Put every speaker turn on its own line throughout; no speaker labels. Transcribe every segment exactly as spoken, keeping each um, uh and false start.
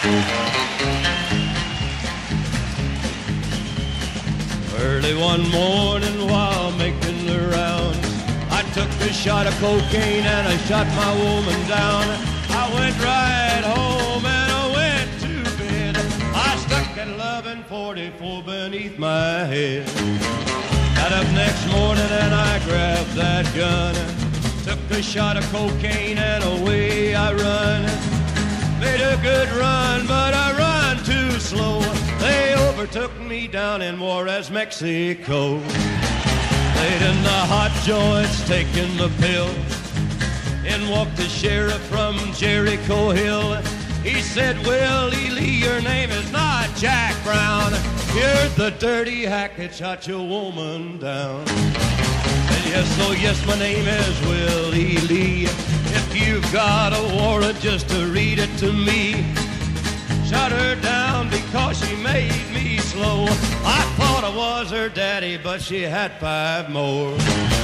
Early one morning while making the rounds, I took a shot of cocaine and I shot my woman down. I went right home and I went to bed. I stuck at eleven forty-four beneath my head. Got up next morning and I grabbed that gun, took a shot of cocaine and away I run. Made a good run, but I run too slow. They overtook me down in Juarez, Mexico. Laid in the hot joints, taking the pills. In walked the sheriff from Jericho Hill. He said, Willie Lee, your name is not Jack Brown. You're the dirty hack that shot your woman down. And yes, oh yes, my name is Willie Lee. If you've got a warrant, just to read it to me. Shot her down because she made me slow. I thought I was her daddy, but she had five more.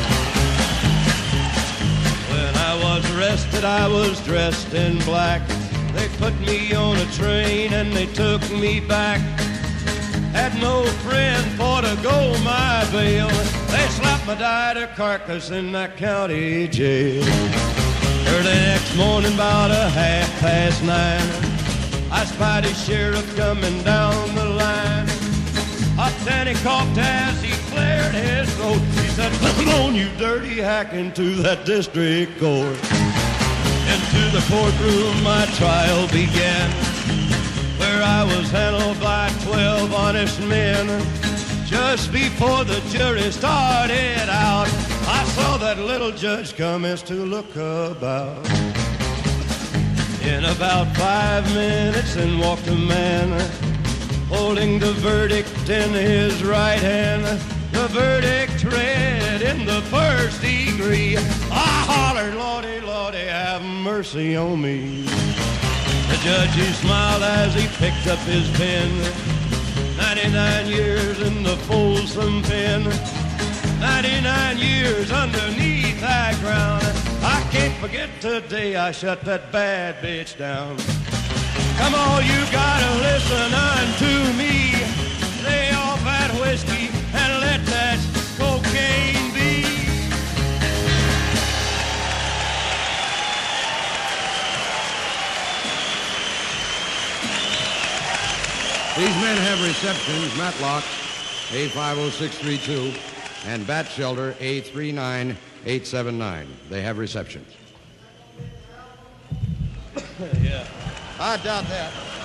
When I was arrested, I was dressed in black. They put me on a train and they took me back. Had no friend for to go my bail. They slapped my died carcass in that county jail. Early next morning, about a half past nine, I spied a sheriff coming down the line. Up then he coughed as he cleared his throat. He said, come on, you dirty hack, into that district court. Into the courtroom my trial began, where I was handled by twelve honest men. Just before the jury started out, I saw that little judge commence to look about. In about five minutes in walked a man, holding the verdict in his right hand. The verdict read in the first degree. I hollered, Lordy, Lordy, have mercy on me. The judge, he smiled as he picked up his pen. ninety-nine years in the Folsom pen. ninety-nine years underneath that ground. I can't forget today I shut that bad bitch down. Come on, you gotta listen unto me. Lay off that whiskey and let that cocaine be.
These men have receptions, Matlock, A five oh six three two, and Bat Shelter, A three nine eight seven nine. They have receptions.
Yeah. I doubt that.